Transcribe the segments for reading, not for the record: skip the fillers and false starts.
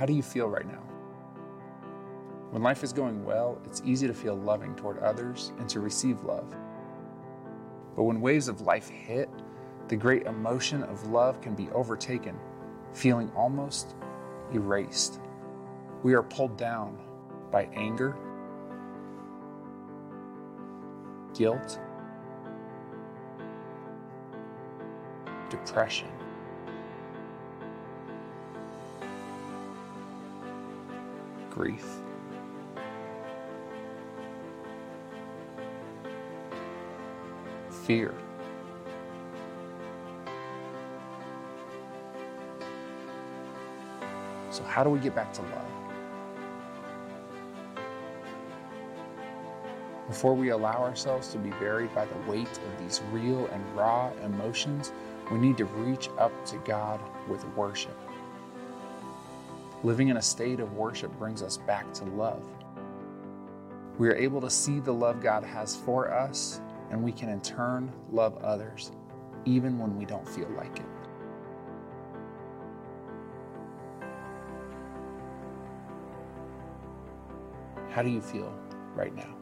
How do you feel right now? When life is going well, it's easy to feel loving toward others and to receive love. But when waves of life hit, the great emotion of love can be overtaken, feeling almost erased. We are pulled down by anger, guilt, depression, grief. Fear. So how do we get back to love? Before we allow ourselves to be buried by the weight of these real and raw emotions, we need to reach up to God with worship. Living in a state of worship brings us back to love. We are able to see the love God has for us, and we can in turn love others, even when we don't feel like it. How do you feel right now?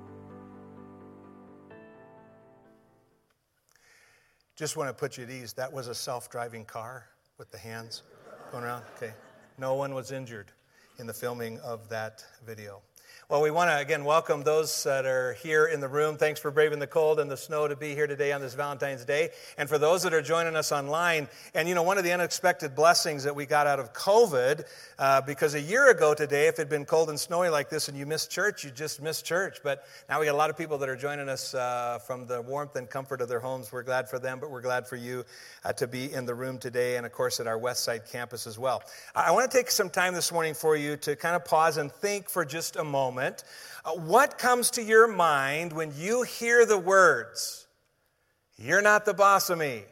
Just want to put you at ease. That was a self-driving car with the hands going around. Okay. No one was injured in the filming of that video. Well, we want to, again, welcome those that are here in the room. Thanks for braving the cold and the snow to be here today on this Valentine's Day. And for those that are joining us online, and you know, one of the unexpected blessings that we got out of COVID, because a year ago today, if it had been cold and snowy like this and you missed church, you just missed church. But now we got a lot of people that are joining us from the warmth and comfort of their homes. We're glad for them, but we're glad for you to be in the room today, and of course at our Westside campus as well. I want to take some time this morning for you to kind of pause and think for just a moment. What comes to your mind when you hear the words, "You're not the boss of me"?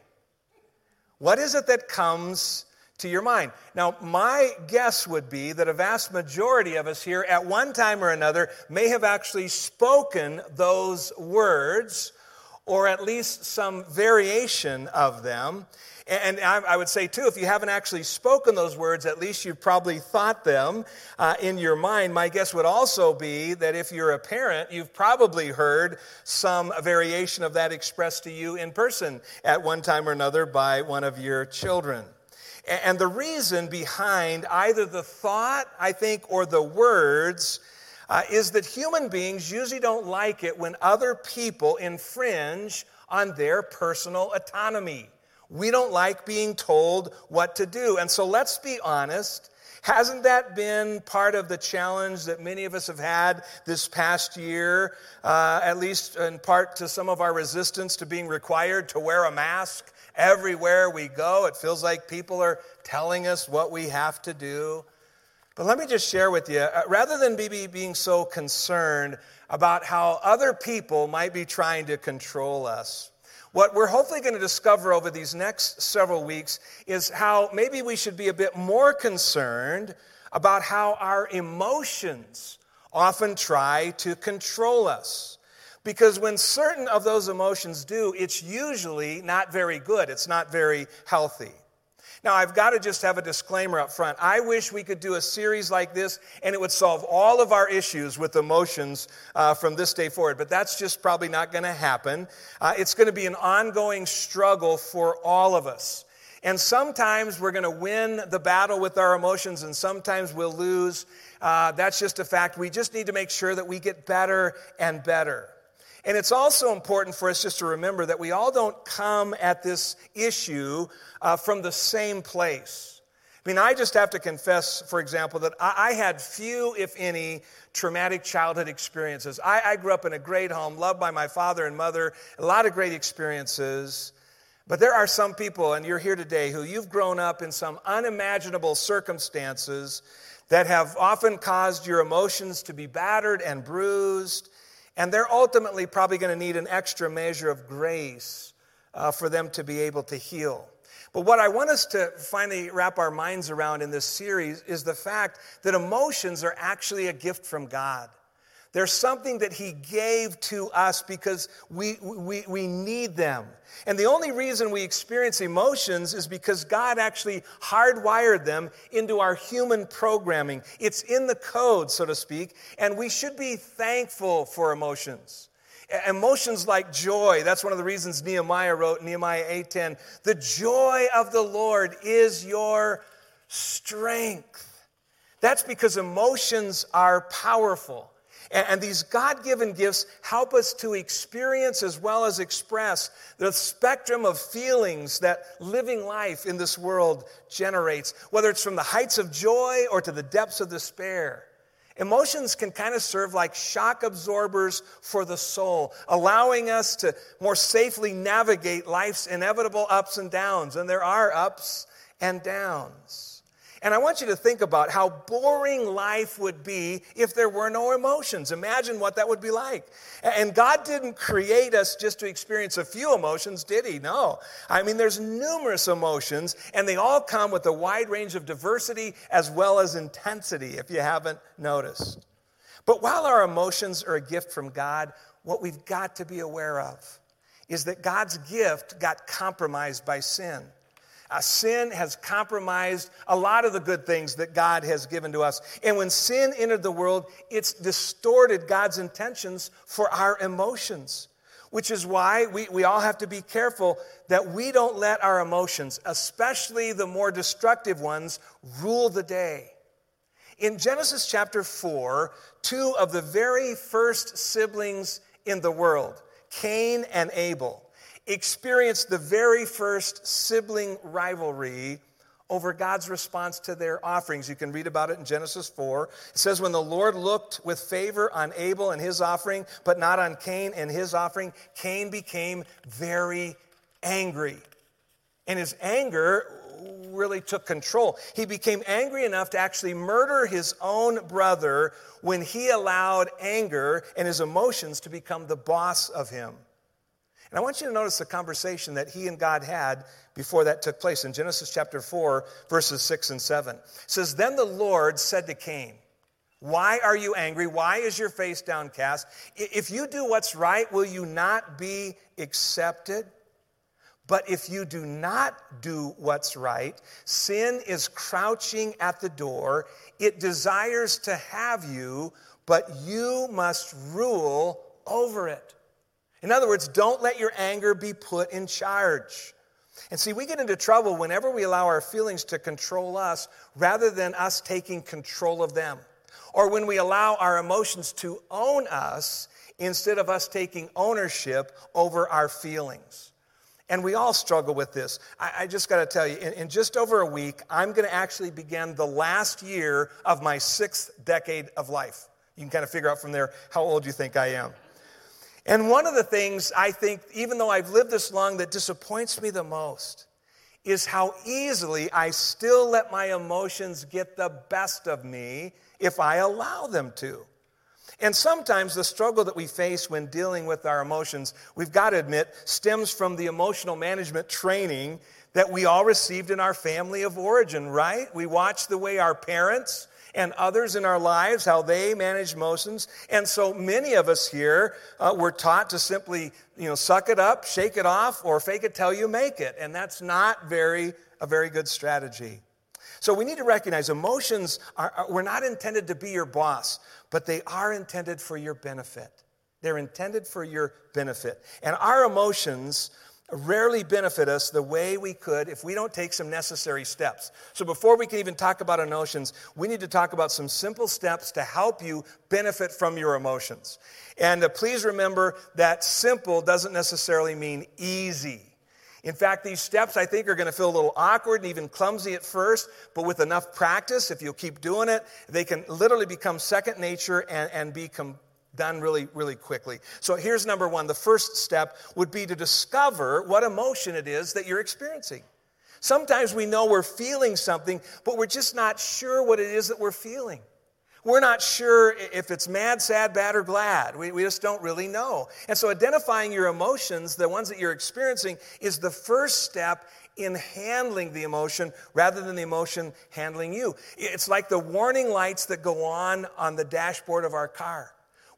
What is it that comes to your mind? Now, my guess would be that a vast majority of us here at one time or another may have actually spoken those words, or at least some variation of them. And I would say, too, if you haven't actually spoken those words, at least you've probably thought them in your mind. My guess would also be that if you're a parent, you've probably heard some variation of that expressed to you in person at one time or another by one of your children. And the reason behind either the thought, I think, or the words is that human beings usually don't like it when other people infringe on their personal autonomy. We don't like being told what to do. And so let's be honest, hasn't that been part of the challenge that many of us have had this past year, at least in part to some of our resistance to being required to wear a mask everywhere we go? It feels like people are telling us what we have to do. But let me just share with you, rather than being so concerned about how other people might be trying to control us, what we're hopefully going to discover over these next several weeks is how maybe we should be a bit more concerned about how our emotions often try to control us. Because when certain of those emotions do, it's usually not very good. It's not very healthy. Now, I've got to just have a disclaimer up front. I wish we could do a series like this and it would solve all of our issues with emotions from this day forward, but that's just probably not going to happen. It's going to be an ongoing struggle for all of us. And sometimes we're going to win the battle with our emotions and sometimes we'll lose. That's just a fact. We just need to make sure that we get better and better. And it's also important for us just to remember that we all don't come at this issue from the same place. I mean, I just have to confess, for example, that I had few, if any, traumatic childhood experiences. I grew up in a great home, loved by my father and mother, a lot of great experiences. But there are some people, and you're here today, who you've grown up in some unimaginable circumstances that have often caused your emotions to be battered and bruised. And they're ultimately probably going to need an extra measure of grace for them to be able to heal. But what I want us to finally wrap our minds around in this series is the fact that emotions are actually a gift from God. They're something that he gave to us because we need them. And the only reason we experience emotions is because God actually hardwired them into our human programming. It's in the code, so to speak, and we should be thankful for emotions. Emotions like joy, that's one of the reasons Nehemiah wrote, Nehemiah 8:10, the joy of the Lord is your strength. That's because emotions are powerful. And these God-given gifts help us to experience as well as express the spectrum of feelings that living life in this world generates, whether it's from the heights of joy or to the depths of despair. Emotions can kind of serve like shock absorbers for the soul, allowing us to more safely navigate life's inevitable ups and downs. And there are ups and downs. And I want you to think about how boring life would be if there were no emotions. Imagine what that would be like. And God didn't create us just to experience a few emotions, did he? No. I mean, there's numerous emotions, and they all come with a wide range of diversity as well as intensity, if you haven't noticed. But while our emotions are a gift from God, what we've got to be aware of is that God's gift got compromised by sin. Sin has compromised a lot of the good things that God has given to us. And when sin entered the world, it's distorted God's intentions for our emotions, which is why we all have to be careful that we don't let our emotions, especially the more destructive ones, rule the day. In Genesis chapter 4, two of the very first siblings in the world, Cain and Abel, experienced the very first sibling rivalry over God's response to their offerings. You can read about it in Genesis 4. It says, when the Lord looked with favor on Abel and his offering, but not on Cain and his offering, Cain became very angry. And his anger really took control. He became angry enough to actually murder his own brother when he allowed anger and his emotions to become the boss of him. And I want you to notice the conversation that he and God had before that took place in Genesis chapter 4, verses 6 and 7. It says, then the Lord said to Cain, why are you angry? Why is your face downcast? If you do what's right, will you not be accepted? But if you do not do what's right, sin is crouching at the door. It desires to have you, but you must rule over it. In other words, don't let your anger be put in charge. And see, we get into trouble whenever we allow our feelings to control us rather than us taking control of them. Or when we allow our emotions to own us instead of us taking ownership over our feelings. And we all struggle with this. I just got to tell you, in just over a week, I'm going to actually begin the last year of my 6th decade of life. You can kind of figure out from there how old you think I am. And one of the things I think, even though I've lived this long, that disappoints me the most is how easily I still let my emotions get the best of me if I allow them to. And sometimes the struggle that we face when dealing with our emotions, we've got to admit, stems from the emotional management training that we all received in our family of origin, right? We watch the way our parents and others in our lives, how they manage emotions. And so many of us here were taught to simply, suck it up, shake it off, or fake it till you make it. And that's not a very good strategy. So we need to recognize emotions were not intended to be your boss, but they are intended for your benefit. They're intended for your benefit. And our emotions rarely benefit us the way we could if we don't take some necessary steps. So before we can even talk about emotions, we need to talk about some simple steps to help you benefit from your emotions. And please remember that simple doesn't necessarily mean easy. In fact, these steps, I think, are going to feel a little awkward and even clumsy at first, but with enough practice, if you'll keep doing it, they can literally become second nature and become done really, really quickly. So here's number one. The first step would be to discover what emotion it is that you're experiencing. Sometimes we know we're feeling something, but we're just not sure what it is that we're feeling. We're not sure if it's mad, sad, bad, or glad. We just don't really know. And so identifying your emotions, the ones that you're experiencing, is the first step in handling the emotion rather than the emotion handling you. It's like the warning lights that go on the dashboard of our car.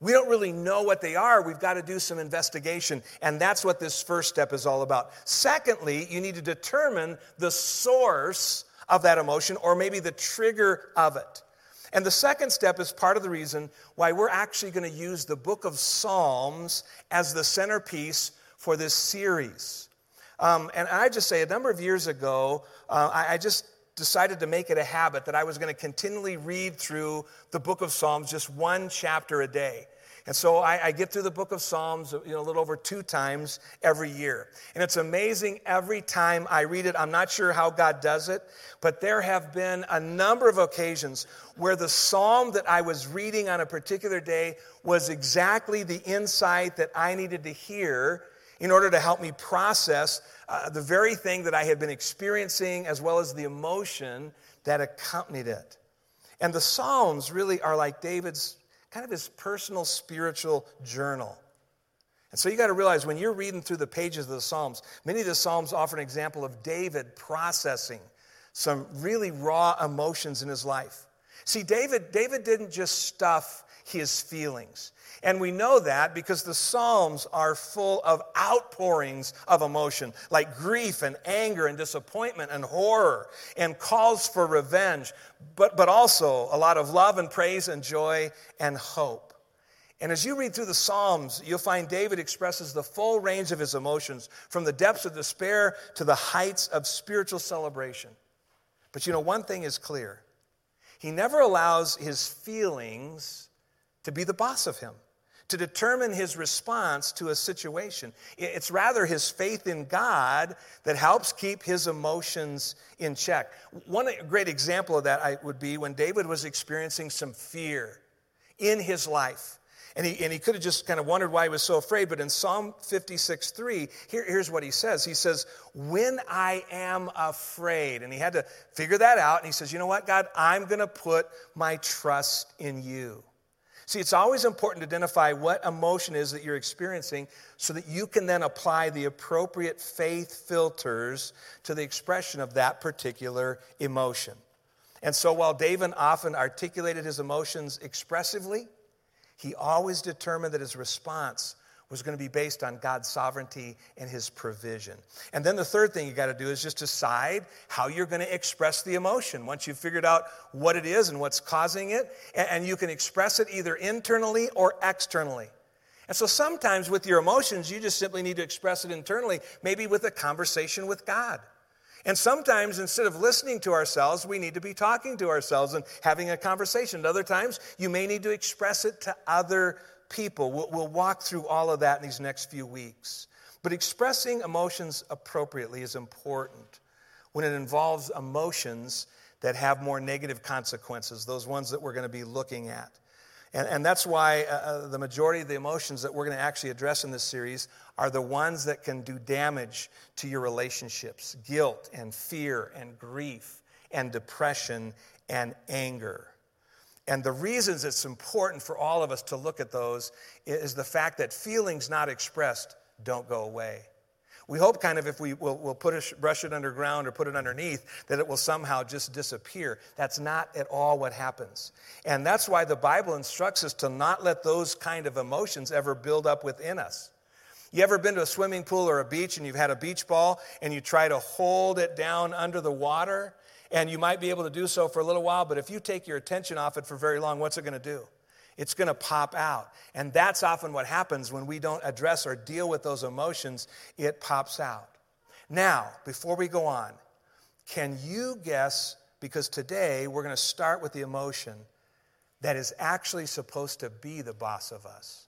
We don't really know what they are. We've got to do some investigation. And that's what this first step is all about. Secondly, you need to determine the source of that emotion, or maybe the trigger of it. And the second step is part of the reason why we're actually going to use the book of Psalms as the centerpiece for this series. And I just say, a number of years ago, I just decided to make it a habit that I was going to continually read through the book of Psalms, just one chapter a day. And so I get through the book of Psalms, a little over 2 times every year. And it's amazing every time I read it. I'm not sure how God does it, but there have been a number of occasions where the psalm that I was reading on a particular day was exactly the insight that I needed to hear in order to help me process the very thing that I had been experiencing, as well as the emotion that accompanied it. And the Psalms really are like David's kind of his personal spiritual journal. And so you got to realize when you're reading through the pages of the Psalms, many of the Psalms offer an example of David processing some really raw emotions in his life. See, David didn't just stuff his feelings. And we know that because the Psalms are full of outpourings of emotion, like grief and anger and disappointment and horror and calls for revenge, but also a lot of love and praise and joy and hope. And as you read through the Psalms, you'll find David expresses the full range of his emotions, from the depths of despair to the heights of spiritual celebration. But one thing is clear. He never allows his feelings to be the boss of him, to determine his response to a situation. It's rather his faith in God that helps keep his emotions in check. One great example of that would be when David was experiencing some fear in his life. And he could have just kind of wondered why he was so afraid. But in Psalm 56:3, here's what he says. He says, when I am afraid. And he had to figure that out. And he says, you know what, God, I'm going to put my trust in you. See, it's always important to identify what emotion is that you're experiencing so that you can then apply the appropriate faith filters to the expression of that particular emotion. And so while David often articulated his emotions expressively, he always determined that his response was going to be based on God's sovereignty and his provision. And then the third thing you got to do is just decide how you're going to express the emotion. Once you've figured out what it is and what's causing it, and you can express it either internally or externally. And so sometimes with your emotions, you just simply need to express it internally, maybe with a conversation with God. And sometimes instead of listening to ourselves, we need to be talking to ourselves and having a conversation. And other times, you may need to express it to other people. We'll walk through all of that in these next few weeks. But expressing emotions appropriately is important when it involves emotions that have more negative consequences, those ones that we're going to be looking at. And that's why the majority of the emotions that we're going to actually address in this series are the ones that can do damage to your relationships: guilt and fear and grief and depression and anger. And the reasons it's important for all of us to look at those is the fact that feelings not expressed don't go away. We hope kind of if we'll brush it underground or put it underneath, that it will somehow just disappear. That's not at all what happens. And that's why the Bible instructs us to not let those kind of emotions ever build up within us. You ever been to a swimming pool or a beach and you've had a beach ball and you try to hold it down under the water? And you might be able to do so for a little while, but if you take your attention off it for very long, what's it going to do? It's going to pop out. And that's often what happens when we don't address or deal with those emotions. It pops out. Now, before we go on, can you guess, because today we're going to start with the emotion that is actually supposed to be the boss of us.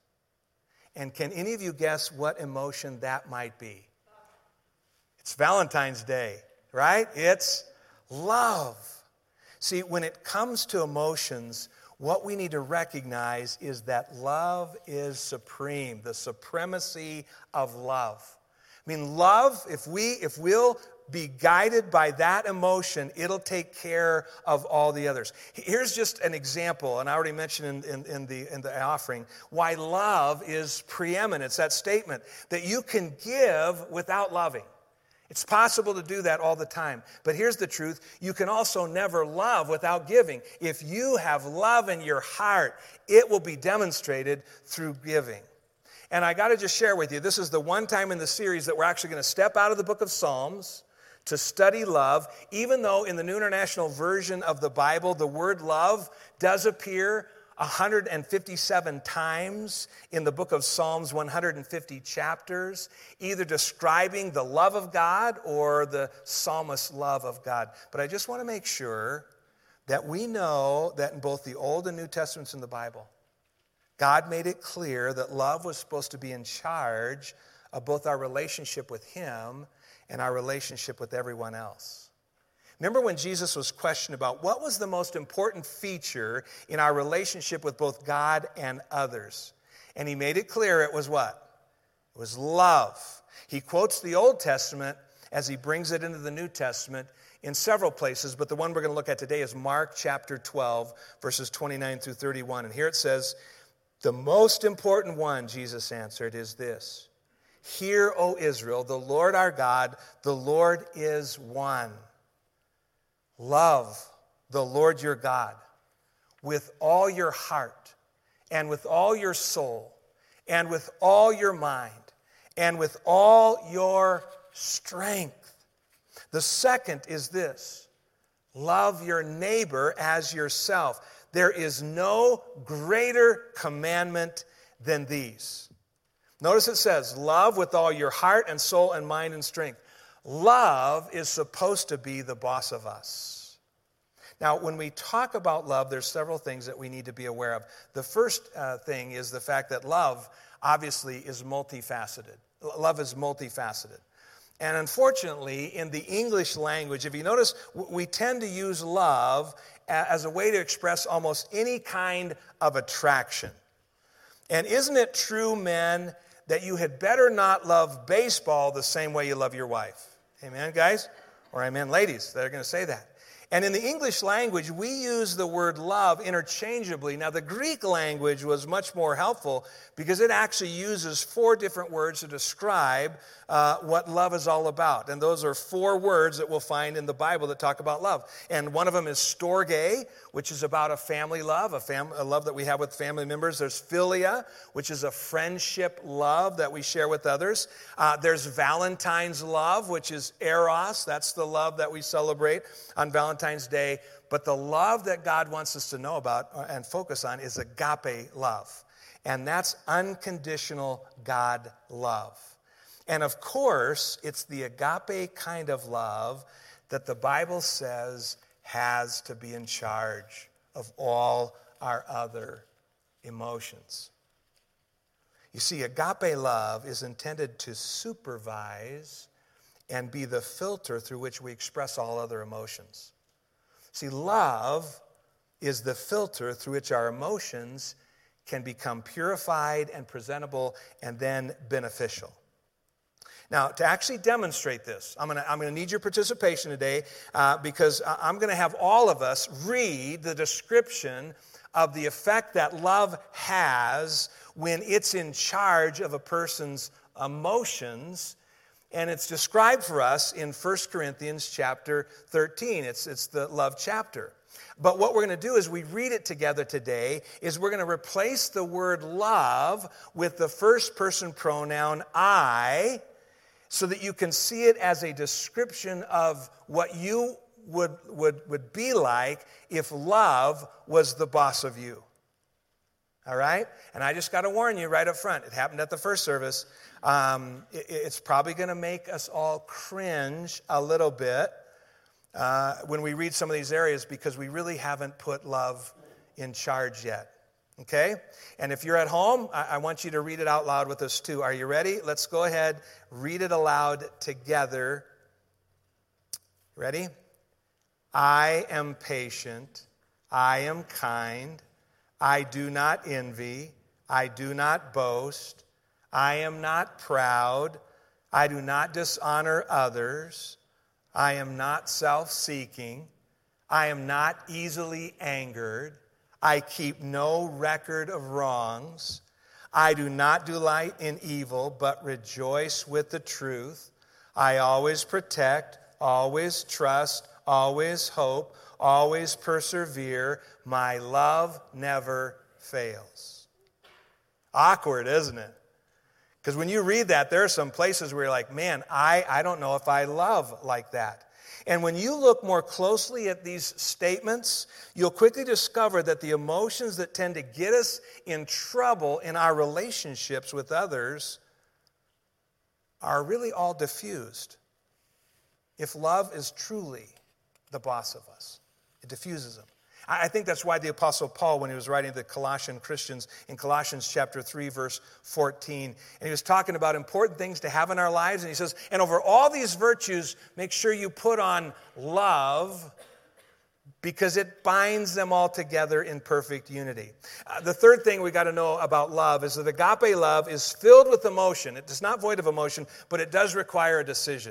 And can any of you guess what emotion that might be? It's Valentine's Day, right? It's love. See, when it comes to emotions, what we need to recognize is that love is supreme, the supremacy of love. I mean, love, if we'll be guided by that emotion, it'll take care of all the others. Here's just an example, and I already mentioned in the offering, why love is preeminent. It's that statement that you can give without loving. It's possible to do that all the time. But here's the truth. You can also never love without giving. If you have love in your heart, it will be demonstrated through giving. And I got to just share with you, this is the one time in the series that we're actually going to step out of the book of Psalms to study love, even though in the New International Version of the Bible, the word love does appear 157 times in the book of Psalms, 150 chapters, either describing the love of God or the psalmist's love of God. But I just want to make sure that we know that in both the Old and New Testaments in the Bible, God made it clear that love was supposed to be in charge of both our relationship with Him and our relationship with everyone else. Remember when Jesus was questioned about what was the most important feature in our relationship with both God and others? And He made it clear it was what? It was love. He quotes the Old Testament as He brings it into the New Testament in several places, but the one we're going to look at today is Mark chapter 12, verses 29 through 31. And here it says, "The most important one," Jesus answered, "is this. Hear, O Israel, the Lord our God, the Lord is one. Love the Lord your God with all your heart and with all your soul and with all your mind and with all your strength. The second is this, love your neighbor as yourself. There is no greater commandment than these." Notice it says, love with all your heart and soul and mind and strength. Love is supposed to be the boss of us. Now, when we talk about love, there's several things that we need to be aware of. The first thing is the fact that love, obviously, is multifaceted. Love is multifaceted. And unfortunately, in the English language, if you notice, we tend to use love as a way to express almost any kind of attraction. And isn't it true, men, that you had better not love baseball the same way you love your wife? Amen, guys? Or amen, ladies, that are going to say that. And in the English language, we use the word love interchangeably. Now, the Greek language was much more helpful because it actually uses 4 different words to describe what love is all about. And those are 4 words that we'll find in the Bible that talk about love. And one of them is storge, which is about a family love, a love that we have with family members. There's philia, which is a friendship love that we share with others. There's Valentine's love, which is eros. That's the love that we celebrate on Valentine's Day. But the love that God wants us to know about and focus on is agape love. And that's unconditional God love. And of course, it's the agape kind of love that the Bible says has to be in charge of all our other emotions. You see, agape love is intended to supervise and be the filter through which we express all other emotions. See, love is the filter through which our emotions can become purified and presentable and then beneficial. Now, to actually demonstrate this, I'm going to need your participation today because I'm going to have all of us read the description of the effect that love has when it's in charge of a person's emotions. And it's described for us in 1 Corinthians chapter 13. It's the love chapter. But what we're going to do as we read it together today is we're going to replace the word love with the first person pronoun I, so that you can see it as a description of what you would be like if love was the boss of you. All right? And I just got to warn you right up front. It happened at the first service. It's probably going to make us all cringe a little bit when we read some of these areas because we really haven't put love in charge yet. Okay? And if you're at home, I want you to read it out loud with us too. Are you ready? Let's go ahead, read it aloud together. Ready? I am patient. I am kind. I do not envy. I do not boast. I am not proud. I do not dishonor others. I am not self-seeking. I am not easily angered. I keep no record of wrongs. I do not delight in evil, but rejoice with the truth. I always protect, always trust, always hope, always persevere. My love never fails. Awkward, isn't it? Because when you read that, there are some places where you're like, man, I don't know if I love like that. And when you look more closely at these statements, you'll quickly discover that the emotions that tend to get us in trouble in our relationships with others are really all diffused. If love is truly the boss of us, it diffuses them. I think that's why the Apostle Paul, when he was writing to the Colossian Christians in Colossians chapter 3, verse 14, and he was talking about important things to have in our lives, and he says, and over all these virtues, make sure you put on love, because it binds them all together in perfect unity. The third thing we got to know about love is that agape love is filled with emotion. It is not void of emotion, but it does require a decision.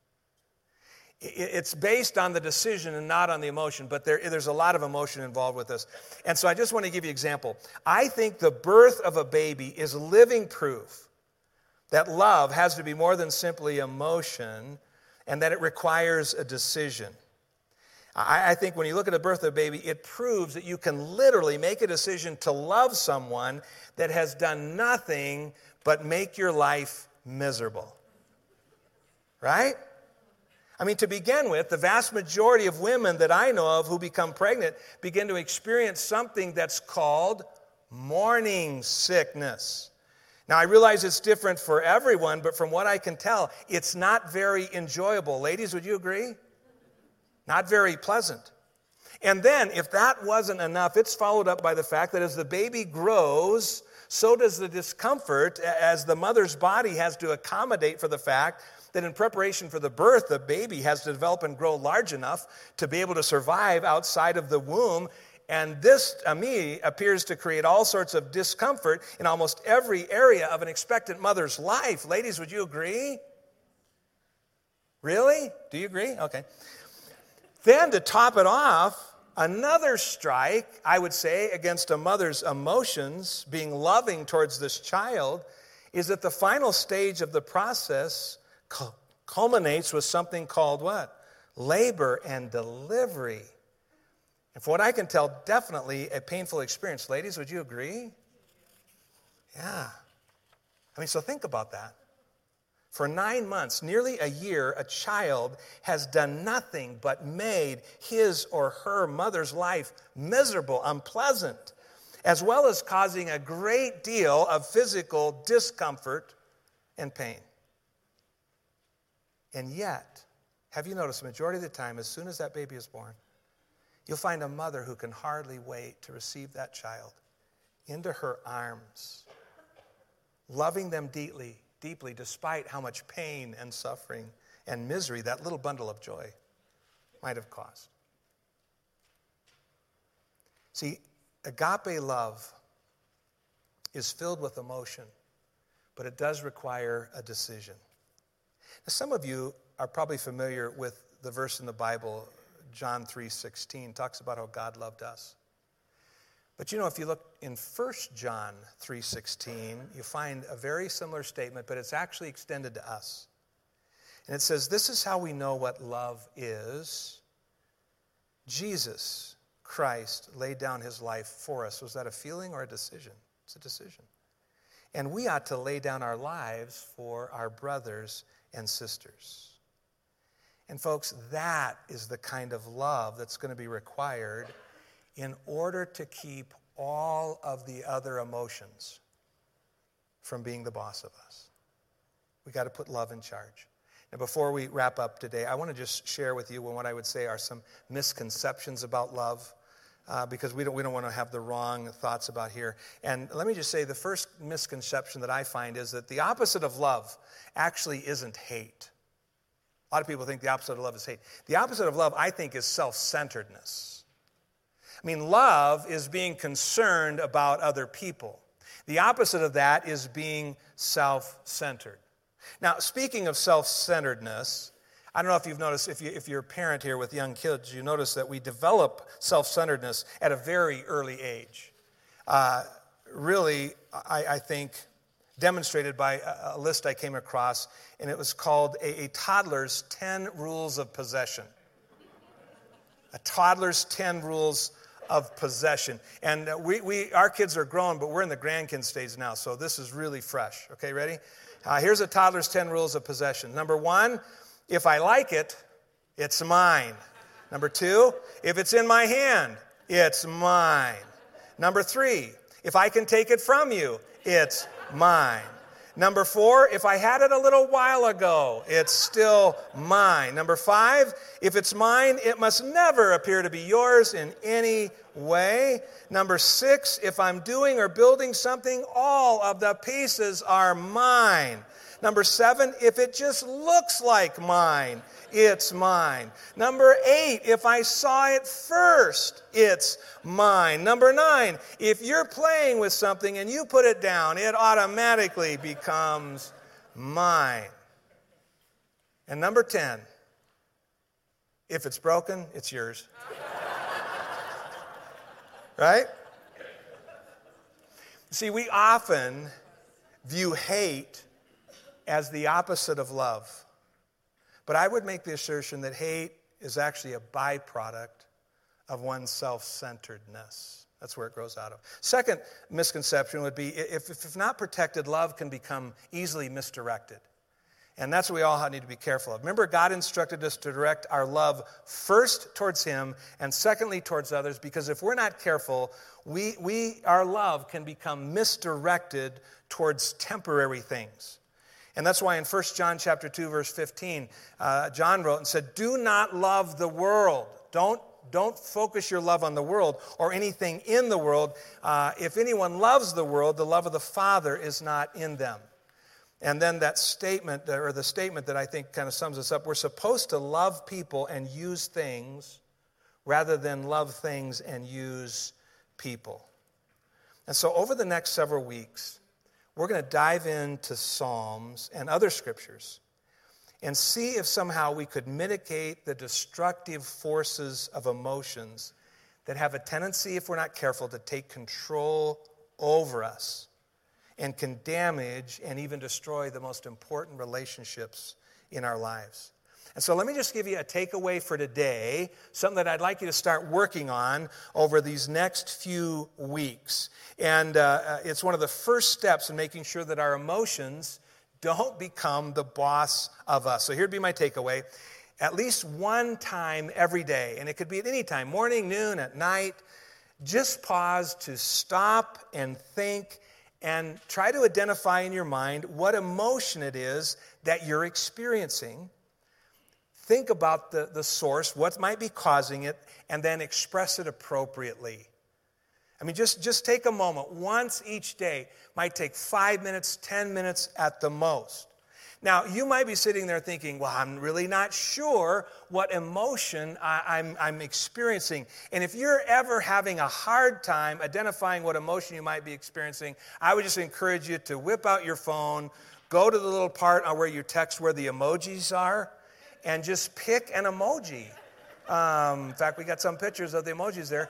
It's based on the decision and not on the emotion, but there's a lot of emotion involved with this. And so I just want to give you an example. I think the birth of a baby is living proof that love has to be more than simply emotion and that it requires a decision. I think when you look at the birth of a baby, it proves that you can literally make a decision to love someone that has done nothing but make your life miserable. Right? I mean, to begin with, the vast majority of women that I know of who become pregnant begin to experience something that's called morning sickness. Now, I realize it's different for everyone, but from what I can tell, it's not very enjoyable. Ladies, would you agree? Not very pleasant. And then, if that wasn't enough, it's followed up by the fact that as the baby grows, so does the discomfort as the mother's body has to accommodate for the fact that in preparation for the birth, the baby has to develop and grow large enough to be able to survive outside of the womb. And this, to me, appears to create all sorts of discomfort in almost every area of an expectant mother's life. Ladies, would you agree? Really? Do you agree? Okay. Then to top it off, another strike, I would say, against a mother's emotions, being loving towards this child, is that the final stage of the process culminates with something called what? Labor and delivery. And from what I can tell, definitely a painful experience. Ladies, would you agree? Yeah. I mean, so think about that. For 9 months, nearly a year, a child has done nothing but made his or her mother's life miserable, unpleasant, as well as causing a great deal of physical discomfort and pain. And yet, have you noticed the majority of the time, as soon as that baby is born, you'll find a mother who can hardly wait to receive that child into her arms, loving them deeply, despite how much pain and suffering and misery that little bundle of joy might have caused. See, agape love is filled with emotion, but it does require a decision. Now, some of you are probably familiar with the verse in the Bible, John 3:16, talks about how God loved us. But you know, if you look in 1 John 3:16, you find a very similar statement, but it's actually extended to us. And it says, this is how we know what love is. Jesus Christ laid down his life for us. Was that a feeling or a decision? It's a decision. And we ought to lay down our lives for our brothers and sisters. And folks, that is the kind of love that's going to be required in order to keep all of the other emotions from being the boss of us. We got to put love in charge. Now, before we wrap up today, I want to just share with you what I would say are some misconceptions about love, because we don't want to have the wrong thoughts about here. And let me just say, the first misconception that I find is that the opposite of love actually isn't hate. A lot of people think the opposite of love is hate. The opposite of love, I think, is self-centeredness. I mean, love is being concerned about other people. The opposite of that is being self-centered. Now, speaking of self-centeredness, I don't know if you've noticed, if you're a parent here with young kids, you notice that we develop self-centeredness at a very early age. Really, I think demonstrated by a list I came across, and it was called a toddler's 10 rules of possession. A toddler's 10 rules of possession. And our kids are grown, but we're in the grandkid stage now, so this is really fresh. Okay, ready? Here's a toddler's 10 rules of possession. Number 1, if I like it, it's mine. Number 2, if it's in my hand, it's mine. Number 3, if I can take it from you, it's mine. Number 4, if I had it a little while ago, it's still mine. Number 5, if it's mine, it must never appear to be yours in any way. Number 6, if I'm doing or building something, all of the pieces are mine. Number 7, if it just looks like mine, it's mine. Number 8, if I saw it first, it's mine. Number 9, if you're playing with something and you put it down, it automatically becomes mine. And number 10, if it's broken, it's yours. Right? See, we often view hate as the opposite of love. But I would make the assertion that hate is actually a byproduct of one's self-centeredness. That's where it grows out of. Second misconception would be if not protected, love can become easily misdirected. And that's what we all need to be careful of. Remember, God instructed us to direct our love first towards Him and secondly towards others, because if we're not careful, our love can become misdirected towards temporary things. And that's why in 1 John chapter 2, verse 15, John wrote and said, do not love the world. Don't focus your love on the world or anything in the world. If anyone loves the world, the love of the Father is not in them. And then that statement, or the statement that I think kind of sums us up, we're supposed to love people and use things rather than love things and use people. And so over the next several weeks, we're going to dive into Psalms and other scriptures and see if somehow we could mitigate the destructive forces of emotions that have a tendency, if we're not careful, to take control over us and can damage and even destroy the most important relationships in our lives. And so let me just give you a takeaway for today, something that I'd like you to start working on over these next few weeks. And it's one of the first steps in making sure that our emotions don't become the boss of us. So here'd be my takeaway. At least one time every day, and it could be at any time, morning, noon, at night, just pause to stop and think and try to identify in your mind what emotion it is that you're experiencing. Think about the source, what might be causing it, and then express it appropriately. I mean, just take a moment once each day. Might take 5 minutes, 10 minutes at the most. Now, you might be sitting there thinking, well, I'm really not sure what emotion I'm experiencing. And if you're ever having a hard time identifying what emotion you might be experiencing, I would just encourage you to whip out your phone, go to the little part where you text where the emojis are, and just pick an emoji. In fact, we got some pictures of the emojis there.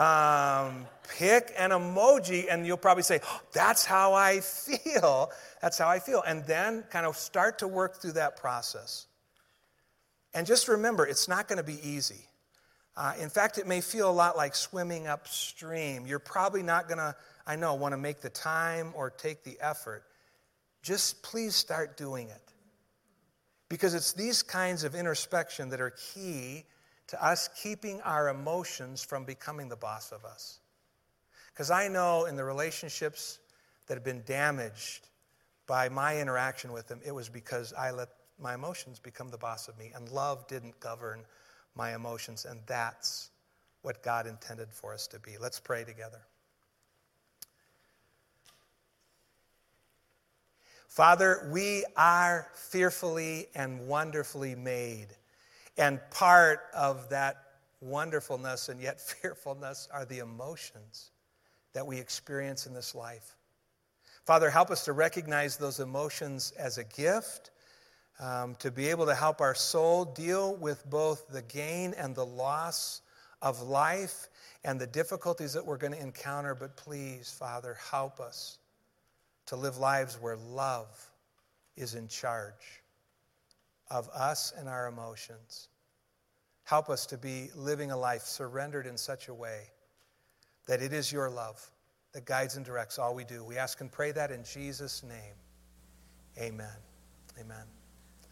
Pick an emoji, and you'll probably say, oh, that's how I feel. That's how I feel. And then kind of start to work through that process. And just remember, it's not going to be easy. In fact, it may feel a lot like swimming upstream. You're probably not going to, want to make the time or take the effort. Just please start doing it. Because it's these kinds of introspection that are key to us keeping our emotions from becoming the boss of us. Because I know in the relationships that have been damaged by my interaction with them, it was because I let my emotions become the boss of me, and love didn't govern my emotions, and that's what God intended for us to be. Let's pray together. Father, we are fearfully and wonderfully made. And part of that wonderfulness and yet fearfulness are the emotions that we experience in this life. Father, help us to recognize those emotions as a gift, to be able to help our soul deal with both the gain and the loss of life and the difficulties that we're going to encounter. But please, Father, help us to live lives where love is in charge of us and our emotions. Help us to be living a life surrendered in such a way that it is your love that guides and directs all we do. We ask and pray that in Jesus' name. Amen. Amen.